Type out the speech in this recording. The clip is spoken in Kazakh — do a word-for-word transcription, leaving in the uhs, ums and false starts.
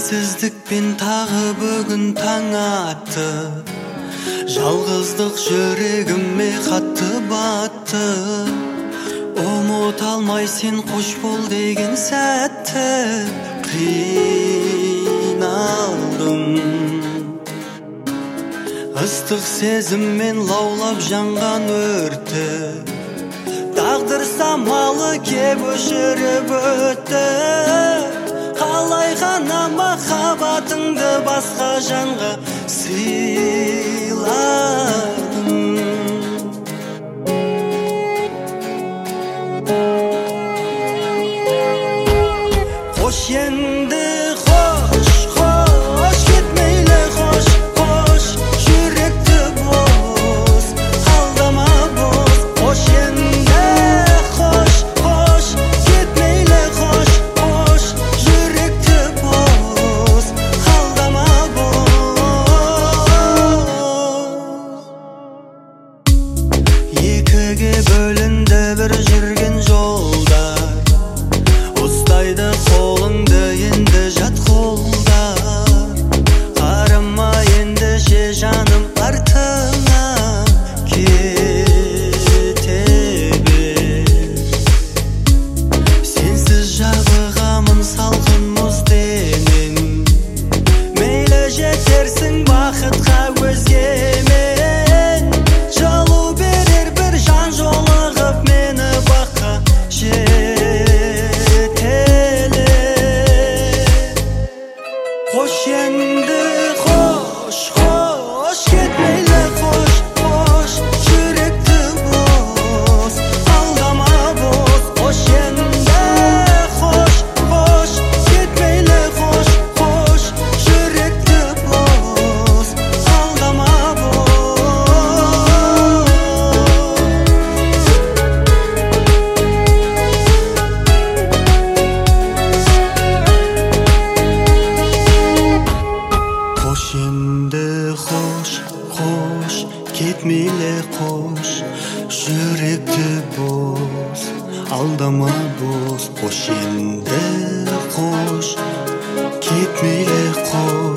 Сенсіздікпен тағы бүгін таң атты, жалғыздық жүрегіме қатты батты. Ұмыта алмай сен қош бол деген сәтті қиналдым. Ыстық сезіммен лаулап жанған өртті тағдыр самалы кеп өшіріп өтті. Қалай ғана махаббатыңды басқа жанға сыйладым. Қош енді қош, қош кетмейлі қош, қош жүректі бос, алдама бос. Қош енді қош, қош кетмейлі қош, қош жүректі бос, алдама бос. Екіге бөлінді бір жүрген жолдар, ұстайды қолыңды енді жат қолдар. Қарама енді ше жаным артыңа кете бер. Сенсіз жабығамын салқын мұз денең, мейлі жетерсің бақытқа өзгемен. Жалу берер бір жан жолығып мені баққа жетеле. Қош енді қош, қош кетмейлі қош, қош жүректі бос, алдама бос. Қош енді қош, қош кетмейлі қош, қош жүректі бос, алдама бос. Қош енді қош, қош кетмейлі қош жүректі бос, алдама бос. Қош енді қош кетмейлі қош.